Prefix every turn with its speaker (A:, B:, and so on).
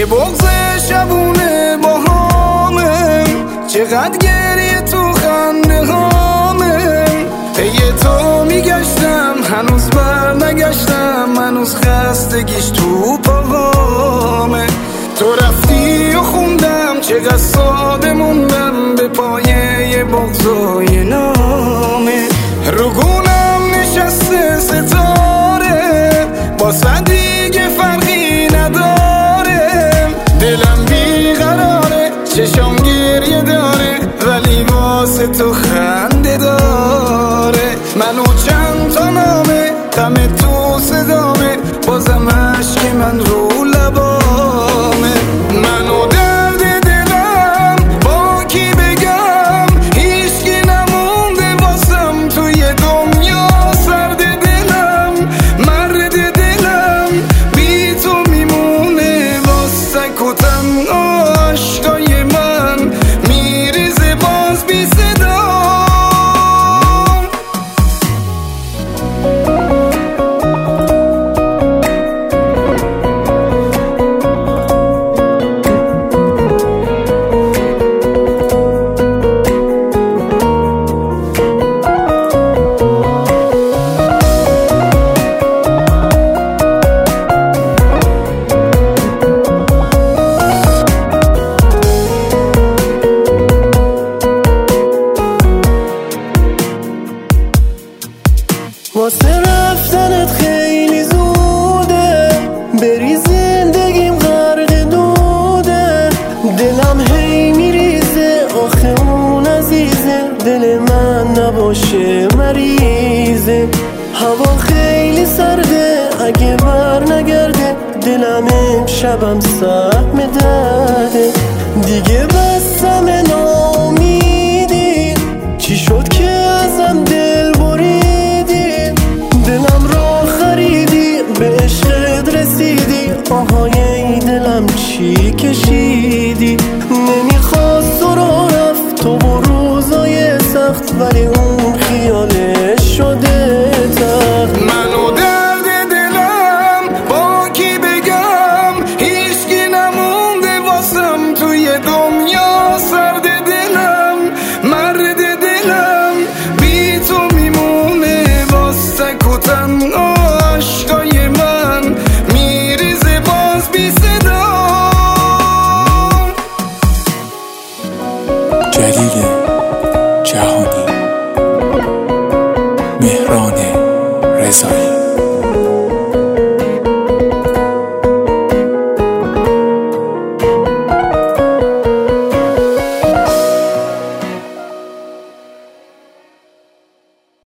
A: بغض شبونه با هامه، چقدر گریه تو خنده هامه. پی تو میگشتم هنوز بر نگشتم، هنوز خستگیش تو پاهامه. تو رفتی و خوندم چقدر ساده موندم به پایه بغضای نامه. رو گونم نشسته ستاره، با دیگه فرقی نداره. دلم بیقراره، چشم گریه داره، ولی واسه تو خنده داره. منو چند تا نامه، غم تو صدامه، بازم عشق من رو لبامه. منو درد دلم با کی بگم، هیچکی نمونده واسم توی دنیا. سرد دلم مرد دلم بی تو میمونه، واسه کتن عشقای من میریزه باز بی صدا.
B: واسه رفتنت خیلی زوده، بری زندگیم غرق دوده. دلم هی میریزه، آخه اون عزیزه، دل من نباشه مریضه. هوا خیلی سرده، اگه بر نگرده، دلم امشبم سهم داده. دیگه بستم ناامیدی، چی شد که ازم دل بریدی؟ دلم را خریدی، به عشقت رسیدی، آهای ای دلم چی کشیدی؟ نمیخواست تو را رفت تو با روزای سخت، ولی اون خیالش شده تخت.
A: منو درد دلم با کی بگم، هیچکی نمونده واسم توی دنیا. سرد دلم مرد دلم بی تو میمونه، واسه کتن عشقای من میریزه باز بی صدا.
C: جلیل جهانی، مهران رضایی.